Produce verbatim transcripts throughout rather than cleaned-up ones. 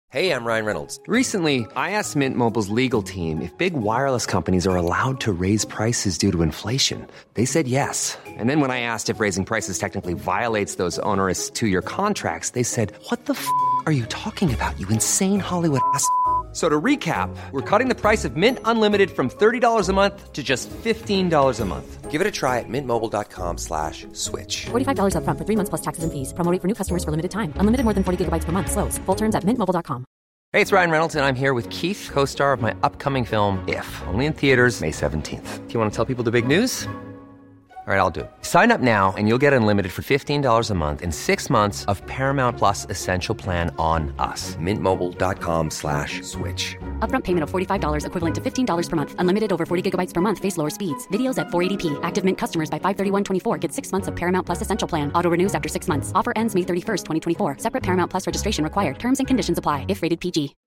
Hey, I'm Ryan Reynolds. Recently, I asked Mint Mobile's legal team if big wireless companies are allowed to raise prices due to inflation. They said yes. And then when I asked if raising prices technically violates those onerous two-year contracts, they said, what the f*** are you talking about, you insane Hollywood ass f- So to recap, we're cutting the price of Mint Unlimited from thirty dollars a month to just fifteen dollars a month. Give it a try at mintmobile.com slash switch. forty-five dollars up front for three months plus taxes and fees. Promo rate for new customers for limited time. Unlimited more than forty gigabytes per month. Slows full terms at mint mobile dot com. Hey, it's Ryan Reynolds, and I'm here with Keith, co-star of my upcoming film, If, only in theaters May seventeenth. Do you want to tell people the big news? All right, I'll do it. Sign up now and you'll get unlimited for fifteen dollars a month and six months of Paramount Plus Essential Plan on us. mintmobile.com slash switch. Upfront payment of forty-five dollars equivalent to fifteen dollars per month. Unlimited over forty gigabytes per month. Face lower speeds. Videos at four eighty p. Active Mint customers by five thirty-one twenty-four get six months of Paramount Plus Essential Plan. Auto renews after six months. Offer ends May thirty-first, twenty twenty-four. Separate Paramount Plus registration required. Terms and conditions apply if rated P G.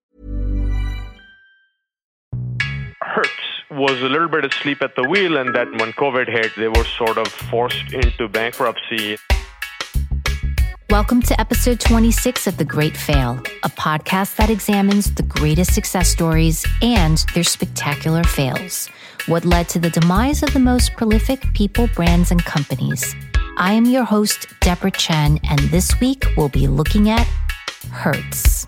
Hertz was a little bit asleep at the wheel, and that when COVID hit, they were sort of forced into bankruptcy. Welcome to episode twenty-six of The Great Fail, a podcast that examines the greatest success stories and their spectacular fails. What led to the demise of the most prolific people, brands, and companies. I am your host, Deborah Chen, and this week we'll be looking at Hertz.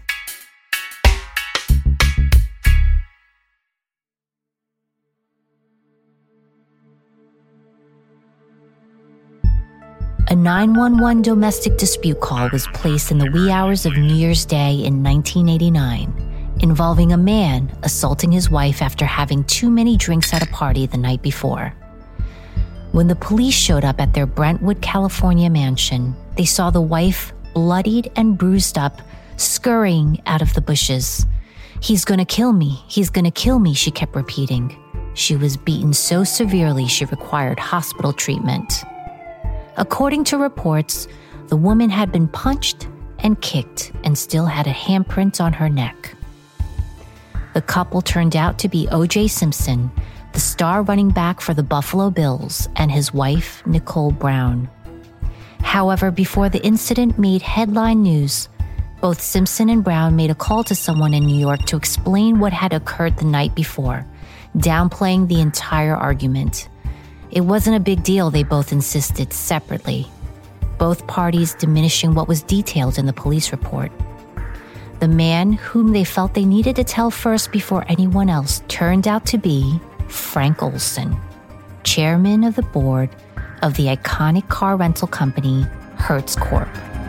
A nine one one domestic dispute call was placed in the wee hours of New Year's Day in nineteen eighty-nine, involving a man assaulting his wife after having too many drinks at a party the night before. When the police showed up at their Brentwood, California mansion, they saw the wife bloodied and bruised up, scurrying out of the bushes. "He's gonna kill me, he's gonna kill me," she kept repeating. She was beaten so severely she required hospital treatment. According to reports, the woman had been punched and kicked and still had a handprint on her neck. The couple turned out to be O J Simpson, the star running back for the Buffalo Bills, and his wife, Nicole Brown. However, before the incident made headline news, both Simpson and Brown made a call to someone in New York to explain what had occurred the night before, downplaying the entire argument. It wasn't a big deal, they both insisted separately, both parties diminishing what was detailed in the police report. The man whom they felt they needed to tell first before anyone else turned out to be Frank Olson, chairman of the board of the iconic car rental company Hertz Corp.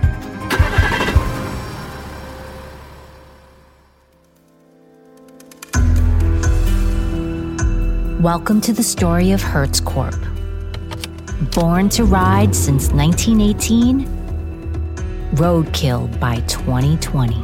Welcome to the story of Hertz Corp. Born to ride since nineteen eighteen, roadkill by twenty twenty.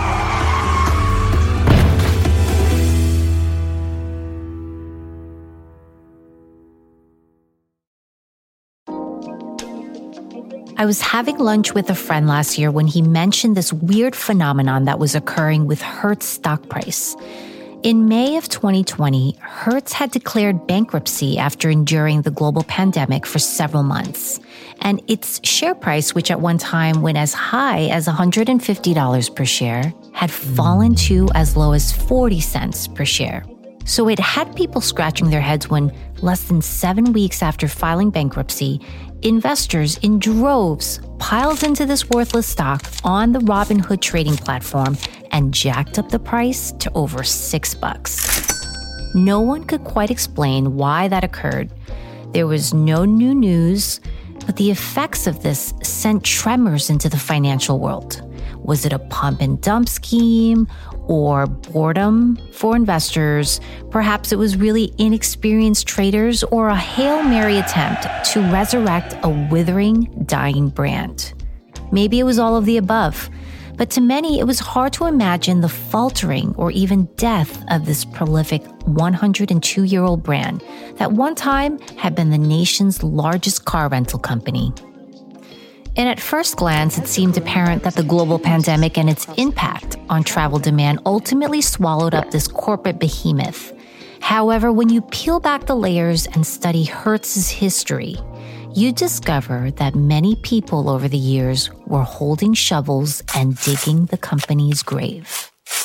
I was having lunch with a friend last year when he mentioned this weird phenomenon that was occurring with Hertz stock price. In May of twenty twenty, Hertz had declared bankruptcy after enduring the global pandemic for several months. And its share price, which at one time went as high as one hundred fifty dollars per share, had fallen to as low as forty cents per share. So it had people scratching their heads when, less than seven weeks after filing bankruptcy, investors in droves piled into this worthless stock on the Robinhood trading platform and jacked up the price to over six bucks. No one could quite explain why that occurred. There was no new news, but the effects of this sent tremors into the financial world. Was it a pump and dump scheme or boredom for investors? Perhaps it was really inexperienced traders or a Hail Mary attempt to resurrect a withering, dying brand. Maybe it was all of the above. But to many, it was hard to imagine the faltering or even death of this prolific one hundred two-year-old brand that one time had been the nation's largest car rental company. And at first glance, it seemed apparent that the global pandemic and its impact on travel demand ultimately swallowed up this corporate behemoth. However, when you peel back the layers and study Hertz's history, you discover that many people over the years were holding shovels and digging the company's grave.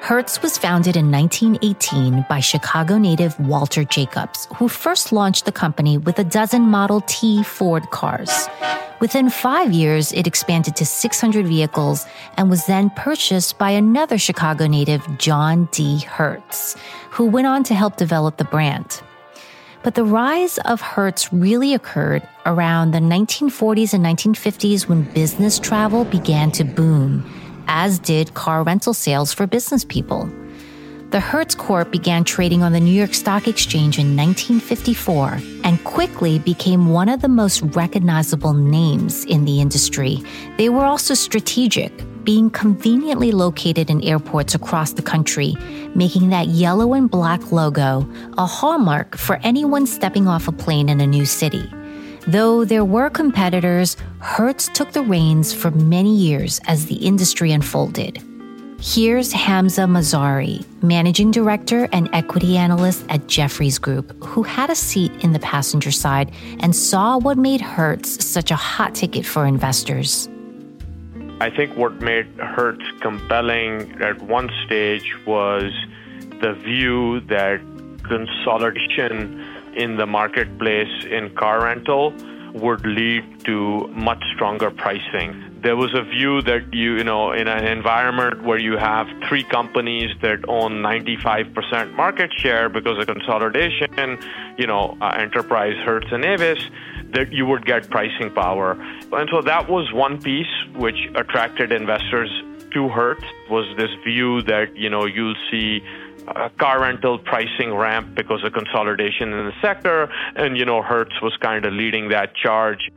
Hertz was founded in nineteen eighteen by Chicago native Walter Jacobs, who first launched the company with a dozen Model T Ford cars. Within five years, it expanded to six hundred vehicles and was then purchased by another Chicago native, John D. Hertz, who went on to help develop the brand. But the rise of Hertz really occurred around the nineteen forties and nineteen fifties when business travel began to boom, as did car rental sales for business people. The Hertz Corp began trading on the New York Stock Exchange in nineteen fifty-four and quickly became one of the most recognizable names in the industry. They were also strategic, being conveniently located in airports across the country, making that yellow and black logo a hallmark for anyone stepping off a plane in a new city. Though there were competitors, Hertz took the reins for many years as the industry unfolded. Here's Hamza Mazari, managing director and equity analyst at Jefferies Group, who had a seat in the passenger side and saw what made Hertz such a hot ticket for investors. I think what made Hertz compelling at one stage was the view that consolidation in the marketplace in car rental would lead to much stronger pricing. There was a view that you, you know, in an environment where you have three companies that own ninety-five percent market share because of consolidation, you know, uh, Enterprise, Hertz, and Avis, that you would get pricing power. And so that was one piece which attracted investors to Hertz, was this view that, you know, you'll see Uh, car rental pricing ramp because of consolidation in the sector, and, you know, Hertz was kind of leading that charge.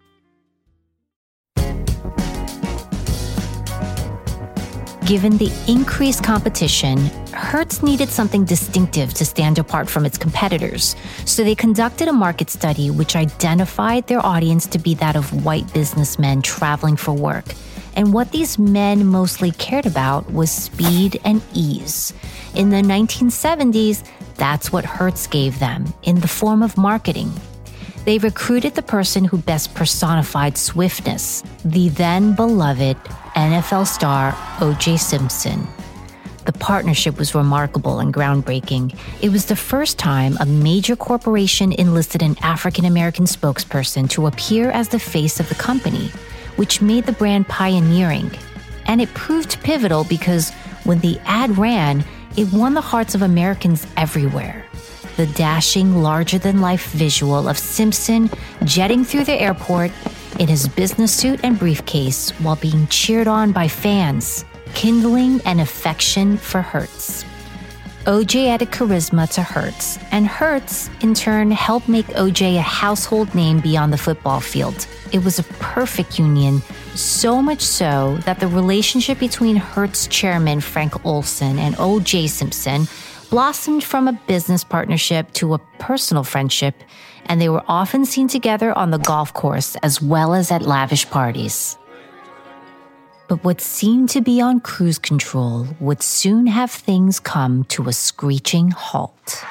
Given the increased competition, Hertz needed something distinctive to stand apart from its competitors, so they conducted a market study which identified their audience to be that of white businessmen traveling for work. And what these men mostly cared about was speed and ease. In the nineteen seventies, that's what Hertz gave them in the form of marketing. They recruited the person who best personified swiftness, the then beloved N F L star O J Simpson. The partnership was remarkable and groundbreaking. It was the first time a major corporation enlisted an African-American spokesperson to appear as the face of the company, which made the brand pioneering. And it proved pivotal because when the ad ran, it won the hearts of Americans everywhere. The dashing, larger-than-life visual of Simpson jetting through the airport in his business suit and briefcase while being cheered on by fans, kindling an affection for Hertz. O J added charisma to Hertz, and Hertz, in turn, helped make O J a household name beyond the football field. It was a perfect union, so much so that the relationship between Hertz chairman Frank Olson and O J Simpson blossomed from a business partnership to a personal friendship, and they were often seen together on the golf course as well as at lavish parties. But what seemed to be on cruise control would soon have things come to a screeching halt.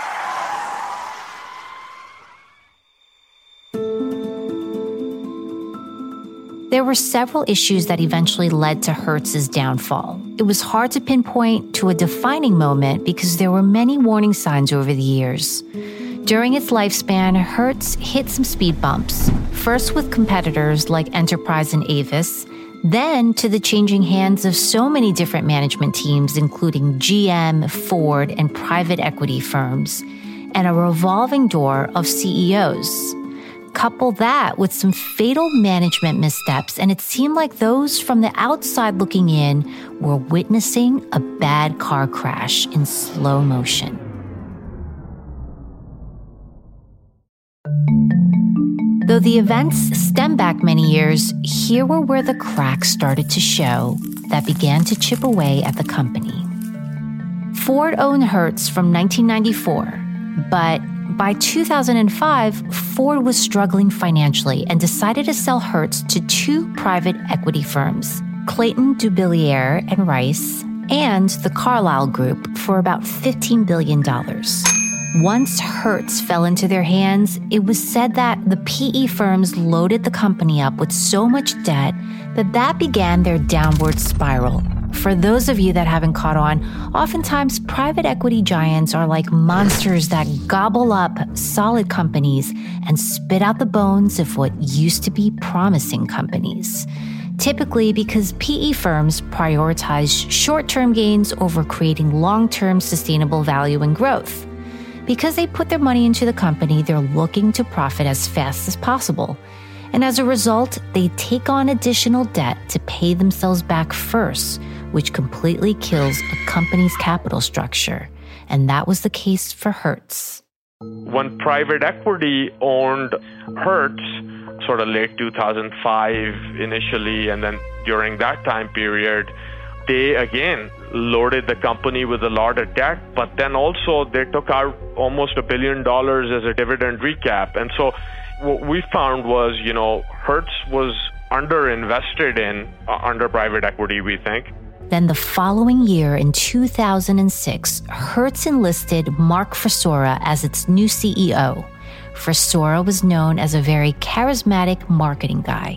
There were several issues that eventually led to Hertz's downfall. It was hard to pinpoint to a defining moment because there were many warning signs over the years. During its lifespan, Hertz hit some speed bumps, first with competitors like Enterprise and Avis, then to the changing hands of so many different management teams, including G M, Ford, and private equity firms, and a revolving door of C E Os. Couple that with some fatal management missteps, and it seemed like those from the outside looking in were witnessing a bad car crash in slow motion. Though the events stem back many years, here were where the cracks started to show that began to chip away at the company. Ford owned Hertz from nineteen ninety-four, but by two thousand five, Ford was struggling financially and decided to sell Hertz to two private equity firms, Clayton, Dubilier and Rice, and the Carlyle Group, for about fifteen billion dollars. Once Hertz fell into their hands, it was said that the P E firms loaded the company up with so much debt that that began their downward spiral, For those of you that haven't caught on, oftentimes private equity giants are like monsters that gobble up solid companies and spit out the bones of what used to be promising companies. Typically because P E firms prioritize short-term gains over creating long-term sustainable value and growth. Because they put their money into the company, they're looking to profit as fast as possible. And as a result, they take on additional debt to pay themselves back first, which completely kills a company's capital structure. And that was the case for Hertz. When private equity owned Hertz, sort of late two thousand five initially, and then during that time period, they again loaded the company with a lot of debt, but then also they took out almost a billion dollars as a dividend recap. And so what we found was, you know, Hertz was underinvested in uh, under private equity, we think. Then the following year, in two thousand six, Hertz enlisted Mark Frisora as its new C E O. Frisora was known as a very charismatic marketing guy.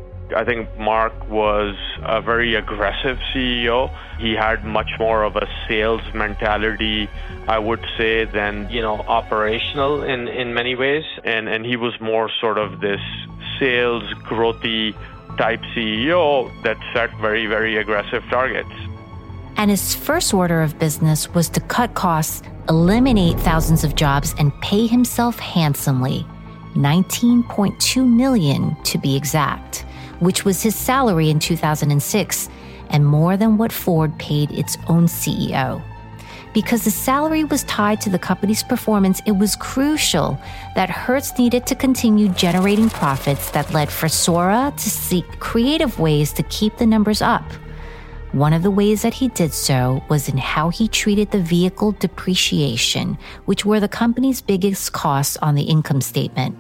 I think Mark was a very aggressive C E O. He had much more of a sales mentality, I would say, than, you know, operational in, in many ways. And, and he was more sort of this sales, growthy type C E O that set very, very aggressive targets. And his first order of business was to cut costs, eliminate thousands of jobs, and pay himself handsomely, nineteen point two million dollars to be exact, which was his salary in two thousand six and more than what Ford paid its own C E O. Because the salary was tied to the company's performance, it was crucial that Hertz needed to continue generating profits that led Frisora to seek creative ways to keep the numbers up. One of the ways that he did so was in how he treated the vehicle depreciation, which were the company's biggest costs on the income statement.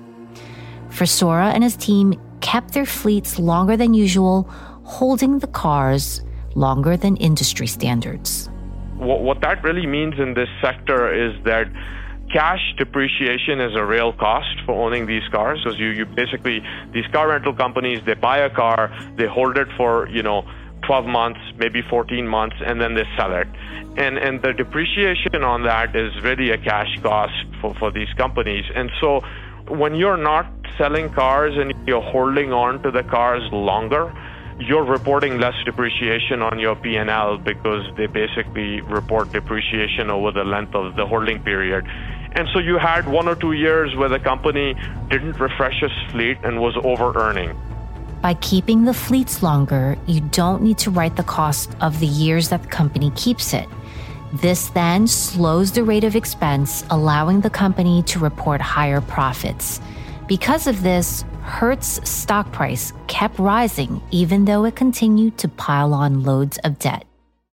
Frisora and his team kept their fleets longer than usual, holding the cars longer than industry standards. What that really means in this sector is that cash depreciation is a real cost for owning these cars. Because you, you basically, these car rental companies, they buy a car, they hold it for, you know, twelve months, maybe fourteen months, and then they sell it. And and the depreciation on that is really a cash cost for, for these companies. And so when you're not selling cars and you're holding on to the cars longer, you're reporting less depreciation on your P and L because they basically report depreciation over the length of the holding period. And so you had one or two years where the company didn't refresh its fleet and was over-earning. By keeping the fleets longer, you don't need to write the cost of the years that the company keeps it. This then slows the rate of expense, allowing the company to report higher profits. Because of this, Hertz stock price kept rising even though it continued to pile on loads of debt.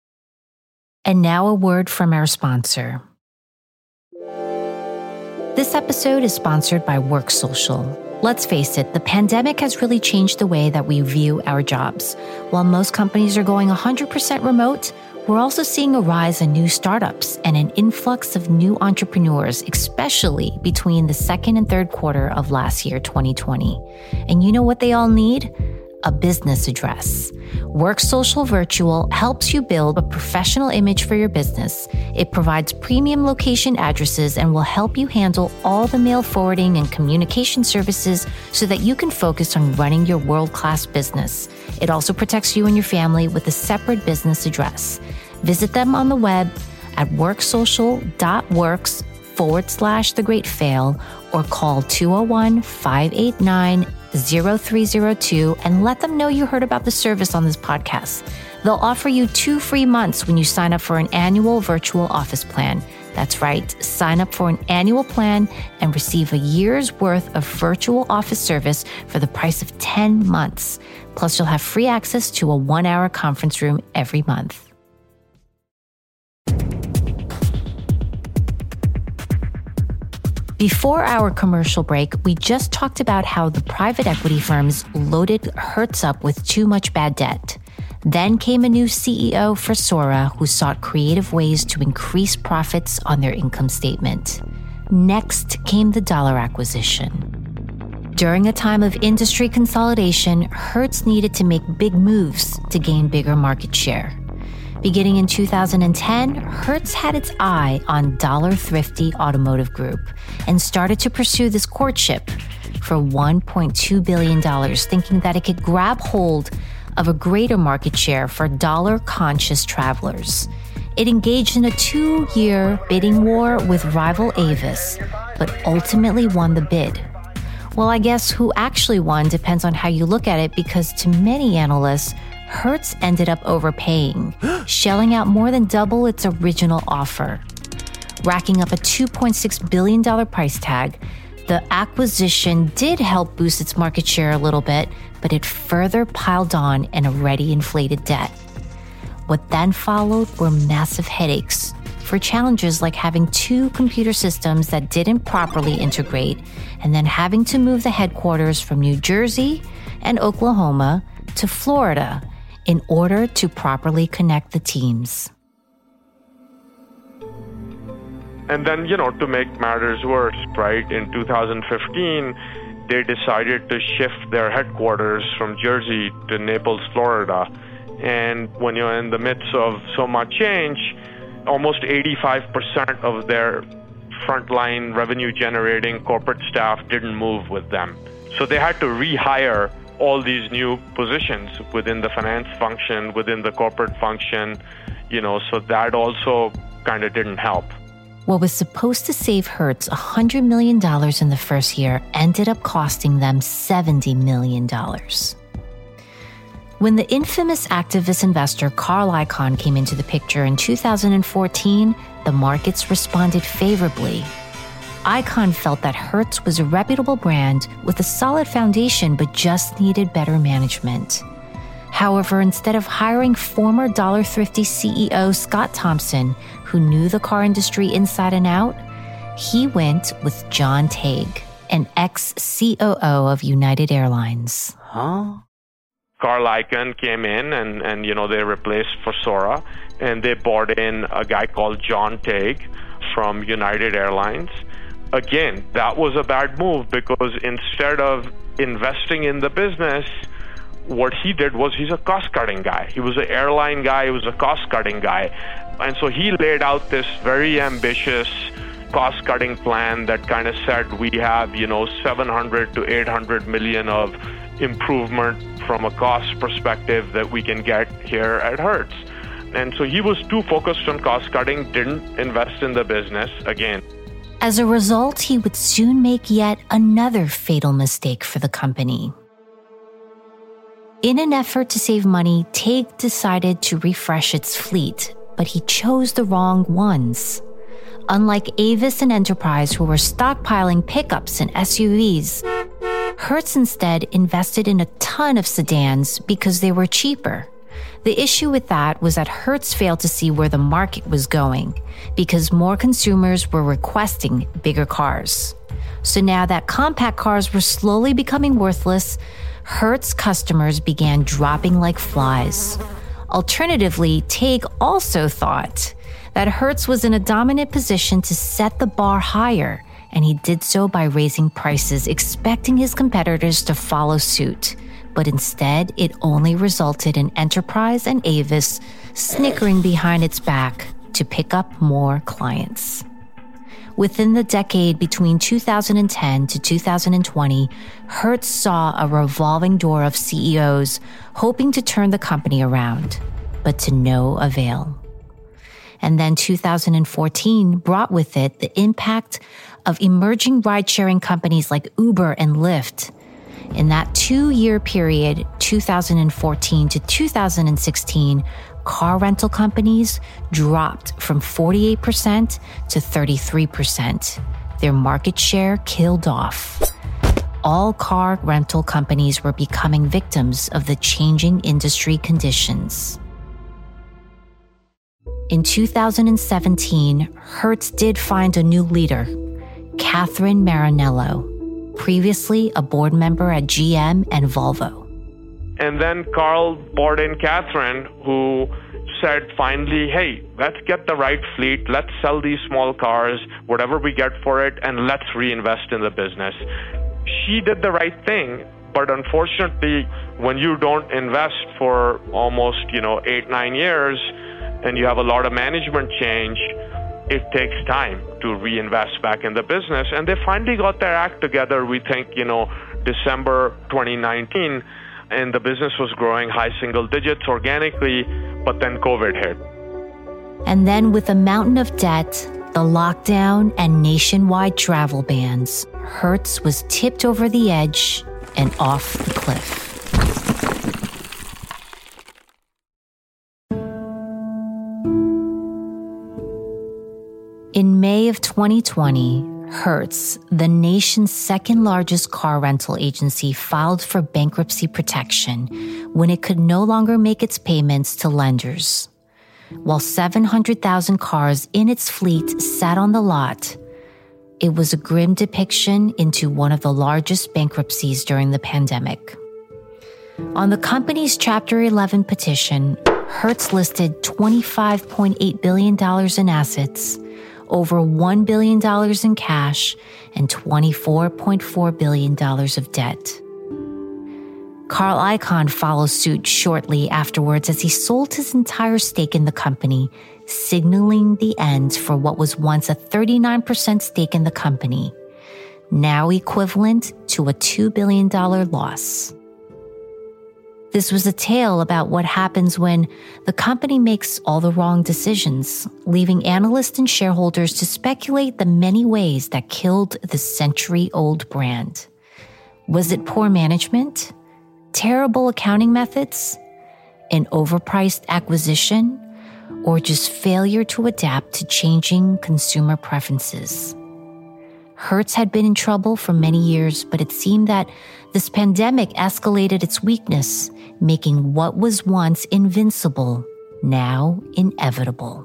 And now a word from our sponsor. This episode is sponsored by WorkSocial. Let's face it, the pandemic has really changed the way that we view our jobs. While most companies are going one hundred percent remote, we're also seeing a rise in new startups and an influx of new entrepreneurs, especially between the second and third quarter of last year, twenty twenty. And you know what they all need? A business address. WorkSocial Virtual helps you build a professional image for your business. It provides premium location addresses and will help you handle all the mail forwarding and communication services so that you can focus on running your world-class business. It also protects you and your family with a separate business address. Visit them on the web at worksocial.works forward slash the great fail or call two oh one, five eight nine, oh three oh two and let them know you heard about the service on this podcast. They'll offer you two free months when you sign up for an annual virtual office plan. That's right, sign up for an annual plan and receive a year's worth of virtual office service for the price of ten months. Plus, you'll have free access to a one-hour conference room every month. Before our commercial break, we just talked about how the private equity firms loaded Hertz up with too much bad debt. Then came a new C E O, Frisora, who sought creative ways to increase profits on their income statement. Next came the dollar acquisition. During a time of industry consolidation, Hertz needed to make big moves to gain bigger market share. Beginning in two thousand ten, Hertz had its eye on Dollar Thrifty Automotive Group and started to pursue this courtship for one point two billion dollars, thinking that it could grab hold of a greater market share for dollar-conscious travelers. It engaged in a two-year bidding war with rival Avis, but ultimately won the bid. Well, I guess who actually won depends on how you look at it, because to many analysts, Hertz ended up overpaying, shelling out more than double its original offer. Racking up a two point six billion dollars price tag, the acquisition did help boost its market share a little bit, but it further piled on an already inflated debt. What then followed were massive headaches for challenges like having two computer systems that didn't properly integrate, and then having to move the headquarters from New Jersey and Oklahoma to Florida in order to properly connect the teams. And then, you know, to make matters worse, right, in two thousand fifteen, they decided to shift their headquarters from Jersey to Naples, Florida. And when you're in the midst of so much change, almost eighty-five percent of their frontline revenue-generating corporate staff didn't move with them. So they had to rehire all these new positions within the finance function, within the corporate function, you know, so that also kind of didn't help. What was supposed to save Hertz one hundred million dollars in the first year ended up costing them seventy million dollars. When the infamous activist investor Carl Icahn came into the picture in two thousand fourteen, the markets responded favorably. Icahn felt that Hertz was a reputable brand with a solid foundation but just needed better management. However, instead of hiring former Dollar Thrifty C E O Scott Thompson, who knew the car industry inside and out, he went with John Tague, an ex-C O O of United Airlines. Huh? Carl Icahn came in and, and, you know, they replaced Forsora, and they brought in a guy called John Tague from United Airlines. Again, that was a bad move, because instead of investing in the business, what he did was he's a cost-cutting guy. He was an airline guy, he was a cost-cutting guy. And so he laid out this very ambitious cost-cutting plan that kind of said we have, you know, seven hundred to eight hundred million of improvement from a cost perspective that we can get here at Hertz. And so he was too focused on cost-cutting, didn't invest in the business again. As a result, he would soon make yet another fatal mistake for the company. In an effort to save money, Tague decided to refresh its fleet, but he chose the wrong ones. Unlike Avis and Enterprise, who were stockpiling pickups and S U Vs, Hertz instead invested in a ton of sedans because they were cheaper. The issue with that was that Hertz failed to see where the market was going, because more consumers were requesting bigger cars. So now that compact cars were slowly becoming worthless, Hertz customers began dropping like flies. Alternatively, Tague also thought that Hertz was in a dominant position to set the bar higher, and he did so by raising prices, expecting his competitors to follow suit. But instead, it only resulted in Enterprise and Avis snickering behind its back to pick up more clients. Within the decade between two thousand ten to two thousand twenty, Hertz saw a revolving door of C E Os hoping to turn the company around, but to no avail. And then two thousand fourteen brought with it the impact of emerging ride-sharing companies like Uber and Lyft. In that two-year period, two thousand fourteen to two thousand sixteen, car rental companies dropped from forty-eight percent to thirty-three percent. Their market share killed off. All car rental companies were becoming victims of the changing industry conditions. In two thousand seventeen, Hertz did find a new leader, Catherine Marinello, previously a board member at G M and Volvo. And then Carl brought in Catherine, who said finally, hey, let's get the right fleet, let's sell these small cars, whatever we get for it, and let's reinvest in the business. She did the right thing, but unfortunately, when you don't invest for almost, you know, eight, nine years, and you have a lot of management change, it takes time to reinvest back in the business. And they finally got their act together, we think, you know, December twenty nineteen, and the business was growing high single digits organically, but then COVID hit. And then with a mountain of debt, the lockdown, and nationwide travel bans, Hertz was tipped over the edge and off the cliff. In May of twenty twenty, Hertz, the nation's second largest car rental agency, filed for bankruptcy protection when it could no longer make its payments to lenders. While seven hundred thousand cars in its fleet sat on the lot, it was a grim depiction into one of the largest bankruptcies during the pandemic. On the company's Chapter eleven petition, Hertz listed twenty-five point eight billion dollars in assets, over one billion dollars in cash, and twenty-four point four billion dollars of debt. Carl Icahn follows suit shortly afterwards as he sold his entire stake in the company, signaling the end for what was once a thirty-nine percent stake in the company, now equivalent to a two billion dollars loss. This was a tale about what happens when the company makes all the wrong decisions, leaving analysts and shareholders to speculate the many ways that killed the century-old brand. Was it poor management? Terrible accounting methods? An overpriced acquisition? Or just failure to adapt to changing consumer preferences? Hertz had been in trouble for many years, but it seemed that this pandemic escalated its weakness, making what was once invincible now inevitable.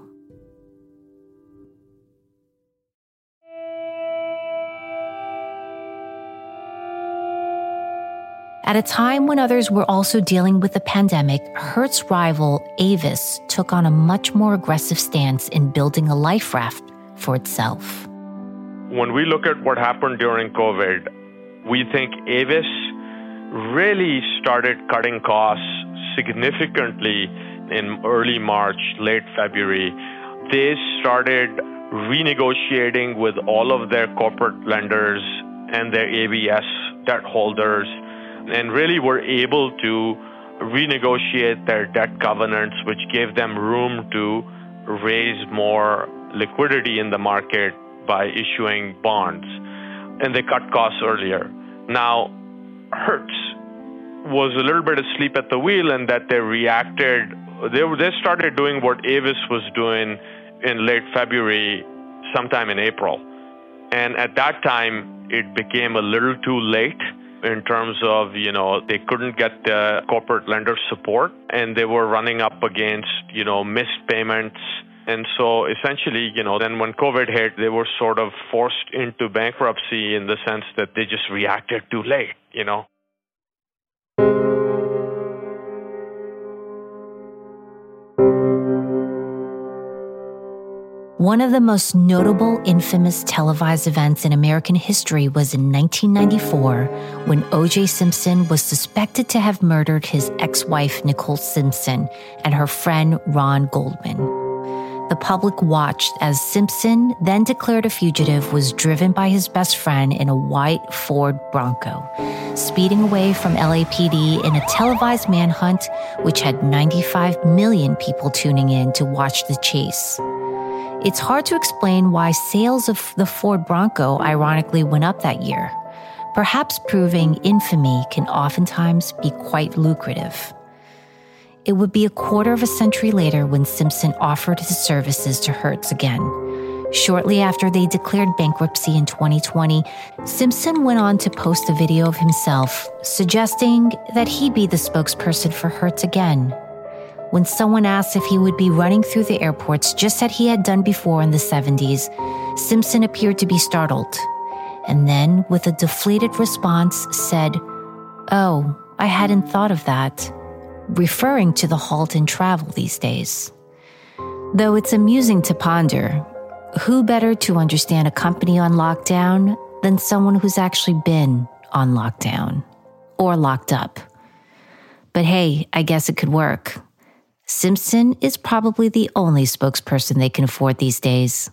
At a time when others were also dealing with the pandemic, Hertz rival Avis took on a much more aggressive stance in building a life raft for itself. When we look at what happened during COVID, we think Avis really started cutting costs significantly in early March, late February. They started renegotiating with all of their corporate lenders and their A B S debt holders, and really were able to renegotiate their debt covenants, which gave them room to raise more liquidity in the market by issuing bonds. And they cut costs earlier. Now, Hertz was a little bit asleep at the wheel in that they reacted. They, they started doing what Avis was doing in late February, sometime in April. And at that time, it became a little too late in terms of, you know, they couldn't get the corporate lender support, and they were running up against, you know, missed payments. And so essentially, you know, then when COVID hit, they were sort of forced into bankruptcy in the sense that they just reacted too late, you know. One of the most notable infamous televised events in American history was in nineteen ninety-four, when O J Simpson was suspected to have murdered his ex-wife Nicole Simpson and her friend Ron Goldman. The public watched as Simpson, then declared a fugitive, was driven by his best friend in a white Ford Bronco, speeding away from L A P D in a televised manhunt which had ninety-five million people tuning in to watch the chase. It's hard to explain why sales of the Ford Bronco ironically went up that year, perhaps proving infamy can oftentimes be quite lucrative. It would be a quarter of a century later when Simpson offered his services to Hertz again. Shortly after they declared bankruptcy in twenty twenty, Simpson went on to post a video of himself, suggesting that he be the spokesperson for Hertz again. When someone asked if he would be running through the airports just as he had done before in the seventies, Simpson appeared to be startled, and then, with a deflated response, said, "Oh, I hadn't thought of that," referring to the halt in travel these days. Though it's amusing to ponder, who better to understand a company on lockdown than someone who's actually been on lockdown or locked up? But hey, I guess it could work. Simpson is probably the only spokesperson they can afford these days.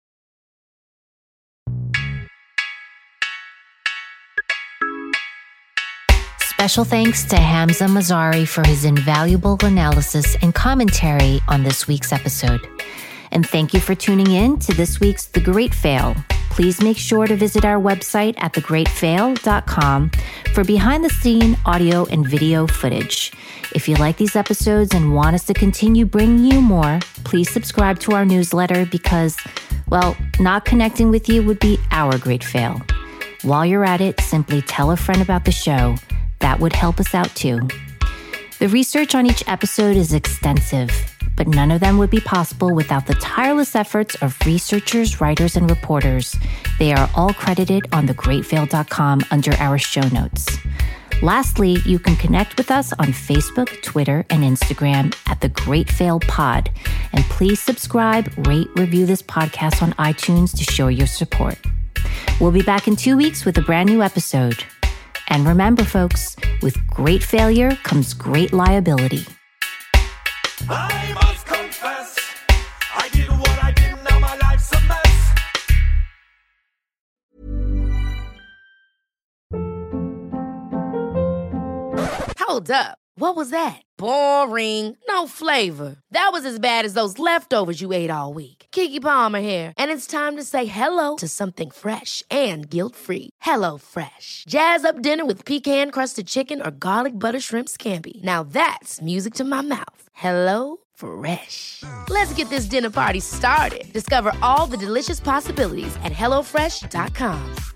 Special thanks to Hamza Mazari for his invaluable analysis and commentary on this week's episode. And thank you for tuning in to this week's The Great Fail. Please make sure to visit our website at the great fail dot com for behind-the-scene audio and video footage. If you like these episodes and want us to continue bringing you more, please subscribe to our newsletter because, well, not connecting with you would be our great fail. While you're at it, simply tell a friend about the show. That would help us out too. The research on each episode is extensive, but none of them would be possible without the tireless efforts of researchers, writers, and reporters. They are all credited on the great fail dot com under our show notes. Lastly, you can connect with us on Facebook, Twitter, and Instagram at The Great Fail Pod. And please subscribe, rate, review this podcast on iTunes to show your support. We'll be back in two weeks with a brand new episode. And remember, folks, with great failure comes great liability. I must confess, I did what I did, now my life's a mess. Hold up. What was that? Boring. No flavor. That was as bad as those leftovers you ate all week. Keke Palmer here, and it's time to say hello to something fresh and guilt-free. Hello Fresh. Jazz up dinner with pecan-crusted chicken or garlic butter shrimp scampi. Now that's music to my mouth. Hello Fresh. Let's get this dinner party started. Discover all the delicious possibilities at hello fresh dot com.